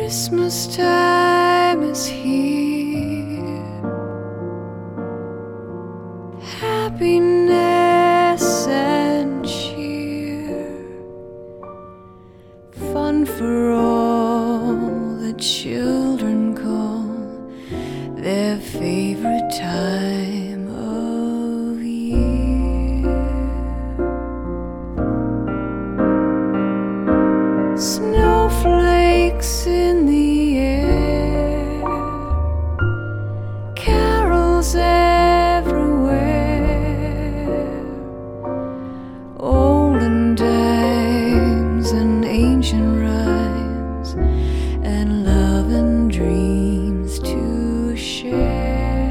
Christmas time is here. Happiness and cheer, fun for all the children call their favorite time of year. Snowflakes in the air, carols everywhere, olden times and ancient rhymes, and love and dreams to share.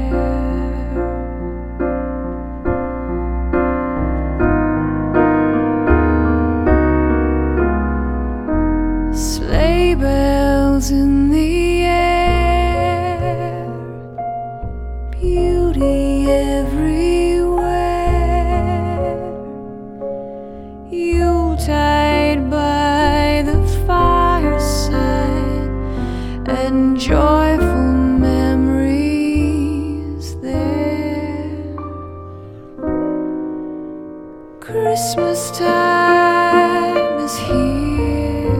Sleigh bells in the air, beauty everywhere, Yuletide by the fireside, and joyful memories there. Christmas time is here,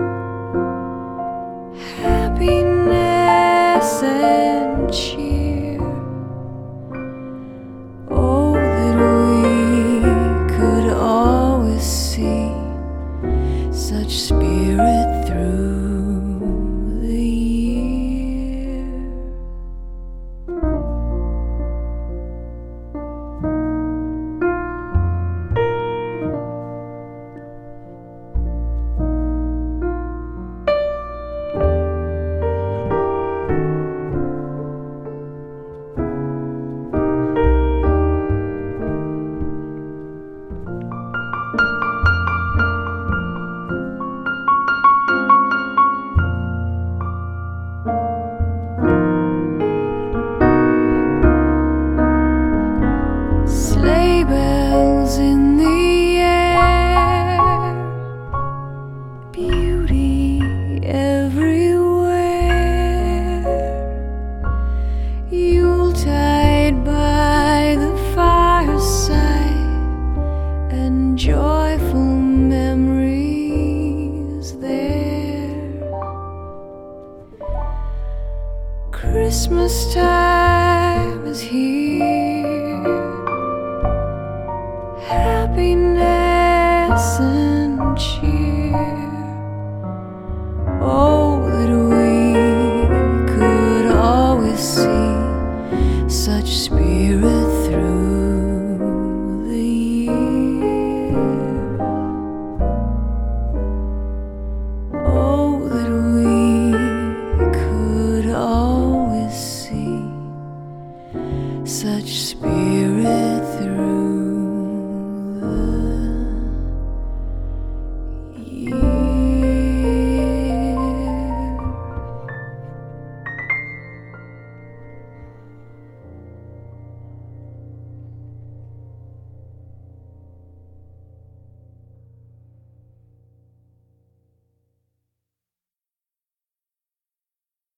happiness and cheer. Oh, that we could always see such spirit through the year. Sleigh bells in the air, beauty everywhere, Yuletide by the fireside, and joyful memories there. Christmas time is here,